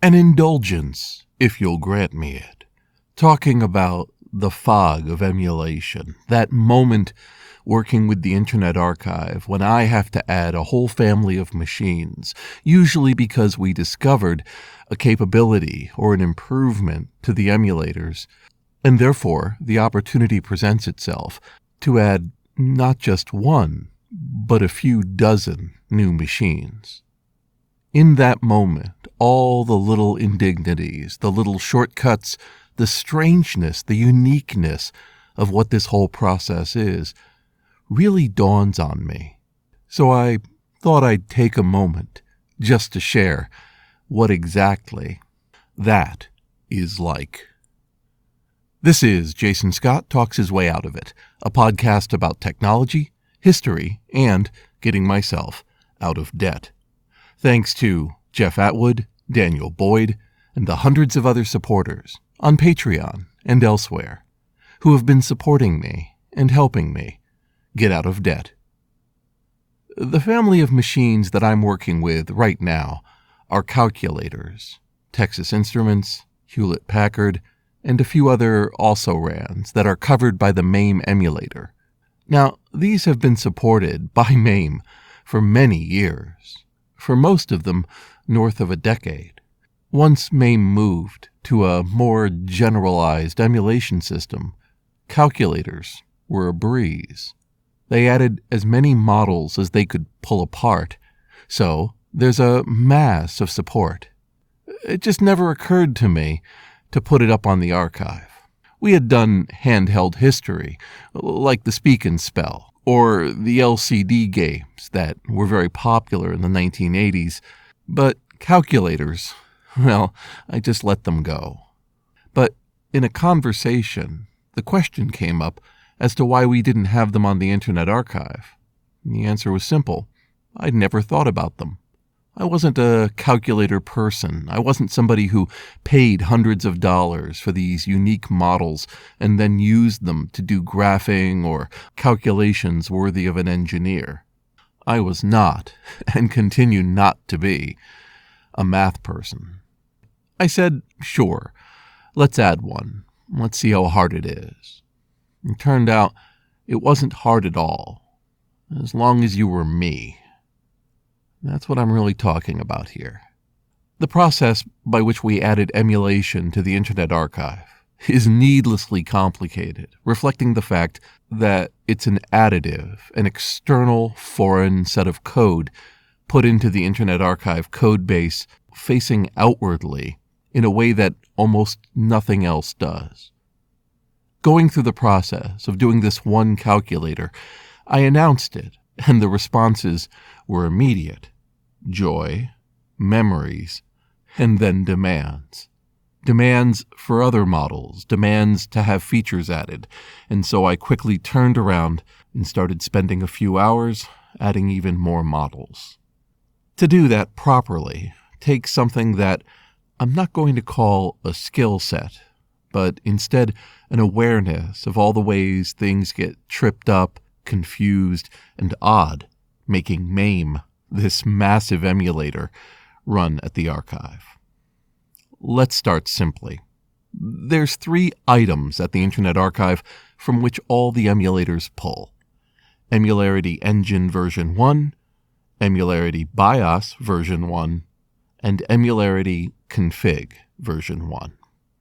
An indulgence, if you'll grant me it, talking about the fog of emulation, that moment working with the Internet Archive when I have to add a whole family of machines, usually because we discovered a capability or an improvement to the emulators, and therefore the opportunity presents itself to add not just one, but a few dozen new machines. In that moment, all the little indignities, the little shortcuts, the strangeness, the uniqueness of what this whole process is, really dawns on me. So I thought I'd take a moment just to share what exactly that is like. This is Jason Scott Talks His Way Out of It, a podcast about technology, history, and getting myself out of debt. Thanks to Jeff Atwood, Daniel Boyd, and the hundreds of other supporters on Patreon and elsewhere who have been supporting me and helping me get out of debt. The family of machines that I'm working with right now are calculators, Texas Instruments, Hewlett-Packard, and a few other also-rans that are covered by the MAME emulator. Now, these have been supported by MAME for many years, for most of them north of a decade. Once MAME moved to a more generalized emulation system, calculators were a breeze. They added as many models as they could pull apart, so there's a mass of support. It just never occurred to me to put it up on the archive. We had done handheld history, like the Speak and Spell, or the LCD games that were very popular in the 1980s, but calculators, well, I just let them go. But in a conversation, the question came up as to why we didn't have them on the Internet Archive. And the answer was simple. I'd never thought about them. I wasn't a calculator person. I wasn't somebody who paid hundreds of dollars for these unique models and then used them to do graphing or calculations worthy of an engineer. I was not, and continue not to be, a math person. I said, sure, let's add one. Let's see how hard it is. It turned out it wasn't hard at all, as long as you were me. That's what I'm really talking about here. The process by which we added emulation to the Internet Archive is needlessly complicated, reflecting the fact that it's an additive, an external foreign set of code put into the Internet Archive code base facing outwardly in a way that almost nothing else does. Going through the process of doing this one calculator, I announced it, and the responses were immediate. Joy, memories, and then demands. Demands for other models, demands to have features added, and so I quickly turned around and started spending a few hours adding even more models. To do that properly takes something that I'm not going to call a skill set, but instead an awareness of all the ways things get tripped up, confused, and odd, making MAME, this massive emulator, run at the archive. Let's start simply. There's 3 items at the Internet Archive from which all the emulators pull. Emularity Engine version 1, Emularity BIOS version 1, and Emularity Config version 1.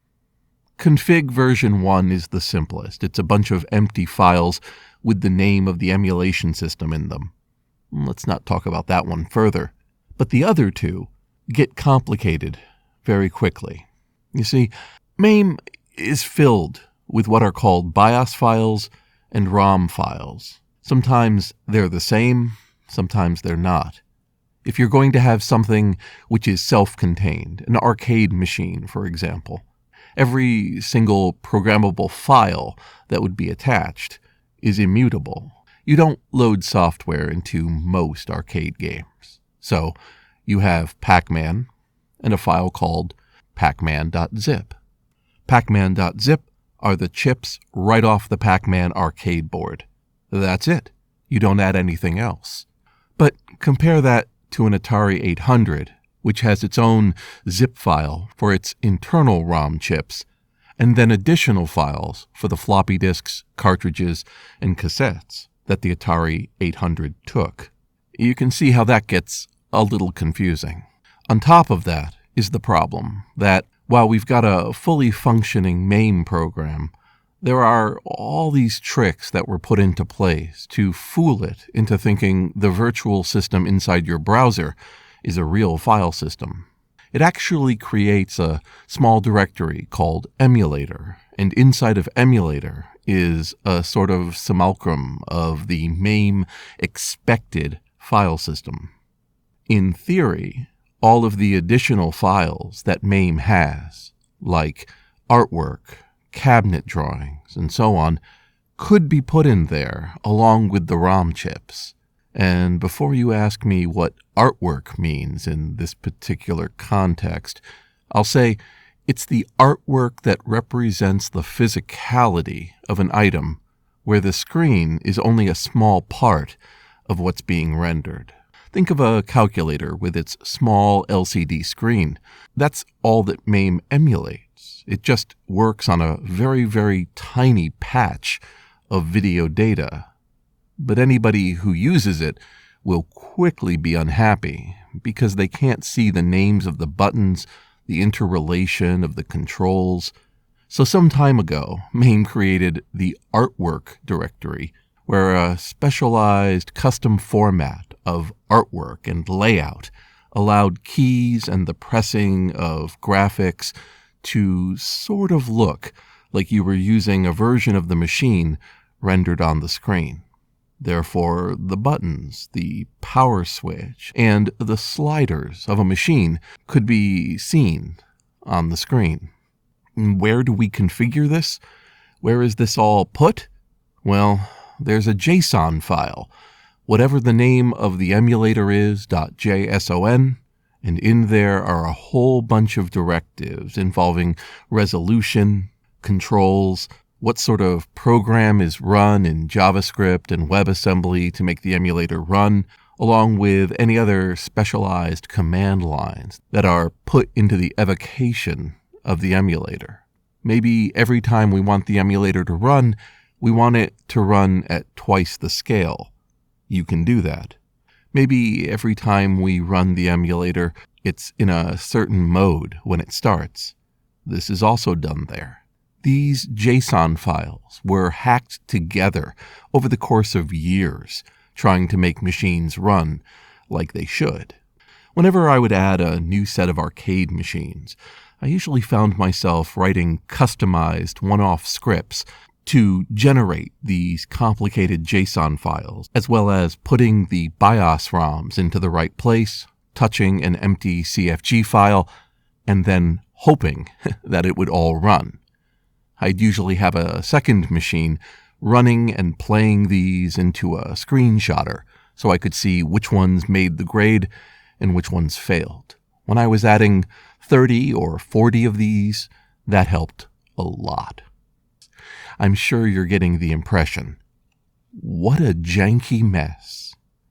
Config version 1 is the simplest. It's a bunch of empty files with the name of the emulation system in them. Let's not talk about that one further. But the other 2 get complicated very quickly. You see, MAME is filled with what are called BIOS files and ROM files. Sometimes they're the same, sometimes they're not. If you're going to have something which is self-contained, an arcade machine, for example, every single programmable file that would be attached is immutable. You don't load software into most arcade games. So you have Pac-Man and a file called pacman.zip. Pacman.zip are the chips right off the Pac-Man arcade board. That's it. You don't add anything else. But compare that to an Atari 800 which has its own zip file for its internal ROM chips, and then additional files for the floppy disks, cartridges, and cassettes that the Atari 800 took. You can see how that gets a little confusing. On top of that is the problem that while we've got a fully functioning MAME program, there are all these tricks that were put into place to fool it into thinking the virtual system inside your browser is a real file system. It actually creates a small directory called emulator, and inside of emulator is a sort of simulacrum of the MAME expected file system. In theory, all of the additional files that MAME has, like artwork, cabinet drawings, and so on, could be put in there along with the ROM chips. And before you ask me what artwork means in this particular context, I'll say it's the artwork that represents the physicality of an item, where the screen is only a small part of what's being rendered. Think of a calculator with its small LCD screen. That's all that MAME emulates. It just works on a very, very tiny patch of video data. But anybody who uses it will quickly be unhappy because they can't see the names of the buttons, the interrelation of the controls. So some time ago, MAME created the artwork directory, where a specialized custom format of artwork and layout allowed keys and the pressing of graphics to sort of look like you were using a version of the machine rendered on the screen. Therefore, the buttons, the power switch, and the sliders of a machine could be seen on the screen. Where do we configure this? Where is this all put? Well, there's a JSON file, whatever the name of the emulator is, .json, and in there are a whole bunch of directives involving resolution, controls, what sort of program is run in JavaScript and WebAssembly to make the emulator run, along with any other specialized command lines that are put into the evocation of the emulator. Maybe every time we want the emulator to run, we want it to run at twice the scale. You can do that. Maybe every time we run the emulator, it's in a certain mode when it starts. This is also done there. These JSON files were hacked together over the course of years, trying to make machines run like they should. Whenever I would add a new set of arcade machines, I usually found myself writing customized one-off scripts to generate these complicated JSON files, as well as putting the BIOS ROMs into the right place, touching an empty CFG file, and then hoping that it would all run. I'd usually have a second machine running and playing these into a screenshotter so I could see which ones made the grade and which ones failed. When I was adding 30 or 40 of these, that helped a lot. I'm sure you're getting the impression. What a janky mess.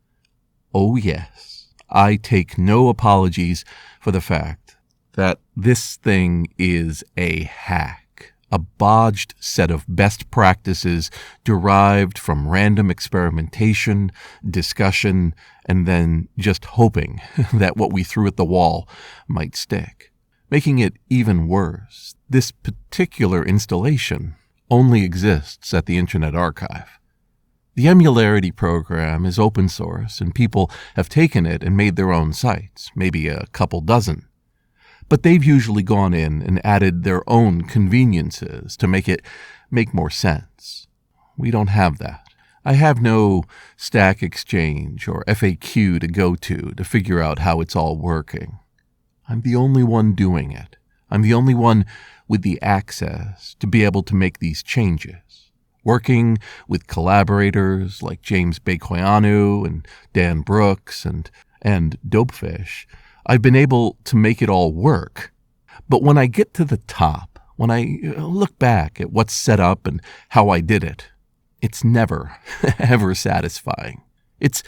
Oh yes, I take no apologies for the fact that this thing is a hack. A bodged set of best practices derived from random experimentation, discussion, and then just hoping that what we threw at the wall might stick. Making it even worse, this particular installation only exists at the Internet Archive. The Emularity program is open source, and people have taken it and made their own sites, maybe a couple dozen. But they've usually gone in and added their own conveniences to make it make more sense. We don't have that. I have no Stack Exchange or FAQ to go to figure out how it's all working. I'm the only one doing it. I'm the only one with the access to be able to make these changes. Working with collaborators like James Bekoyanu and Dan Brooks and Dopefish, I've been able to make it all work. But when I get to the top, when I look back at what's set up and how I did it, it's never, ever satisfying. It's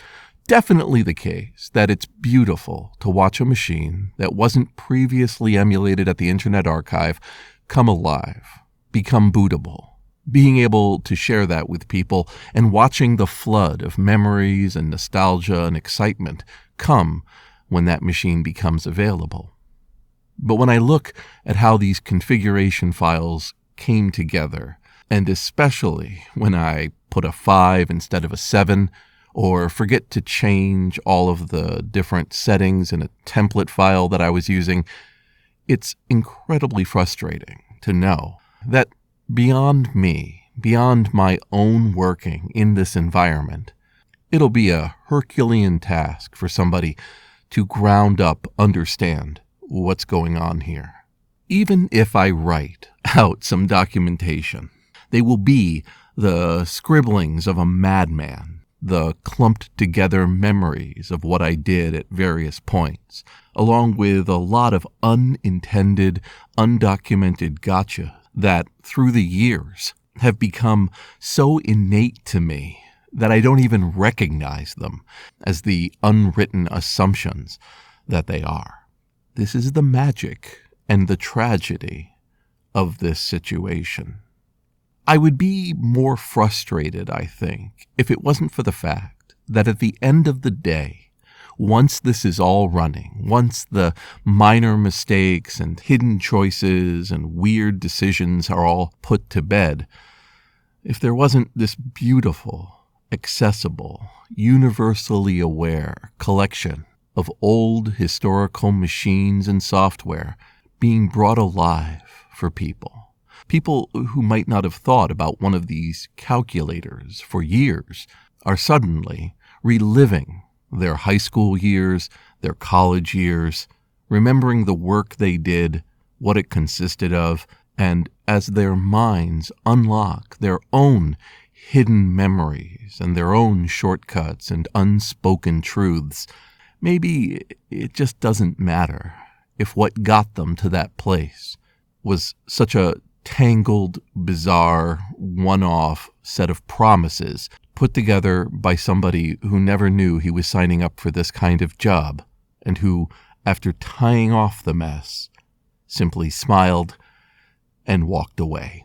definitely the case that it's beautiful to watch a machine that wasn't previously emulated at the Internet Archive come alive, become bootable. Being able to share that with people and watching the flood of memories and nostalgia and excitement come when that machine becomes available. But when I look at how these configuration files came together, and especially when I put a 5 instead of a 7, or forget to change all of the different settings in a template file that I was using, it's incredibly frustrating to know that beyond me, beyond my own working in this environment, it'll be a Herculean task for somebody to ground up understand what's going on here. Even if I write out some documentation, they will be the scribblings of a madman, the clumped together memories of what I did at various points, along with a lot of unintended, undocumented gotcha that through the years have become so innate to me that I don't even recognize them as the unwritten assumptions that they are. This is the magic and the tragedy of this situation. I would be more frustrated, I think, if it wasn't for the fact that at the end of the day, once this is all running, once the minor mistakes and hidden choices and weird decisions are all put to bed, if there wasn't this beautiful, accessible, universally aware collection of old historical machines and software being brought alive for people who might not have thought about one of these calculators for years are suddenly reliving their high school years, their college years, remembering the work they did, what it consisted of, and as their minds unlock their own hidden memories and their own shortcuts and unspoken truths, maybe it just doesn't matter if what got them to that place was such a tangled, bizarre, one-off set of promises put together by somebody who never knew he was signing up for this kind of job, and who, after tying off the mess, simply smiled and walked away.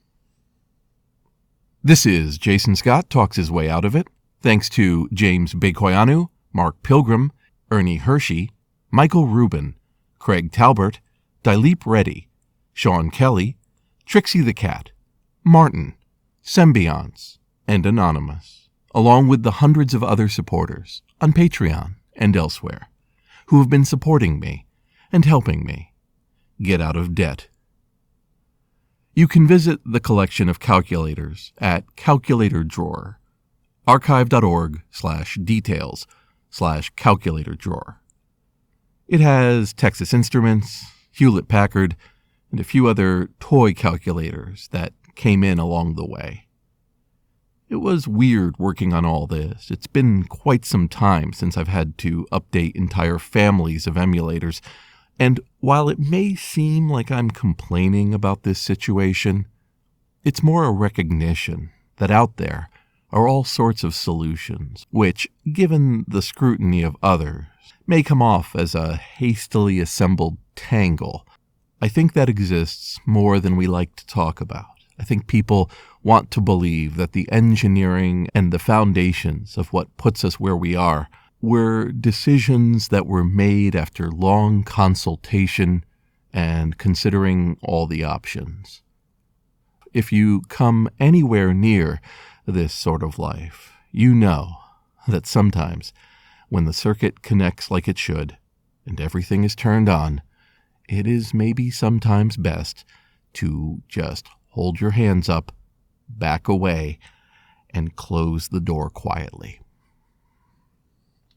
This is Jason Scott Talks His Way Out of It, thanks to James Bekoyanu, Mark Pilgrim, Ernie Hershey, Michael Rubin, Craig Talbert, Dilip Reddy, Sean Kelly, Trixie the Cat, Martin, Symbionts, and Anonymous, along with the hundreds of other supporters on Patreon and elsewhere who have been supporting me and helping me get out of debt. You can visit the collection of calculators at Calculator Drawer, archive.org/details/calculator drawer. It has Texas Instruments, Hewlett-Packard, and a few other toy calculators that came in along the way. It was weird working on all this. It's been quite some time since I've had to update entire families of emulators, and while it may seem like I'm complaining about this situation, it's more a recognition that out there are all sorts of solutions, which, given the scrutiny of others, may come off as a hastily assembled tangle. I think that exists more than we like to talk about. I think people want to believe that the engineering and the foundations of what puts us where we are were decisions that were made after long consultation and considering all the options. If you come anywhere near this sort of life, you know that sometimes when the circuit connects like it should and everything is turned on, it is maybe sometimes best to just hold your hands up, back away, and close the door quietly.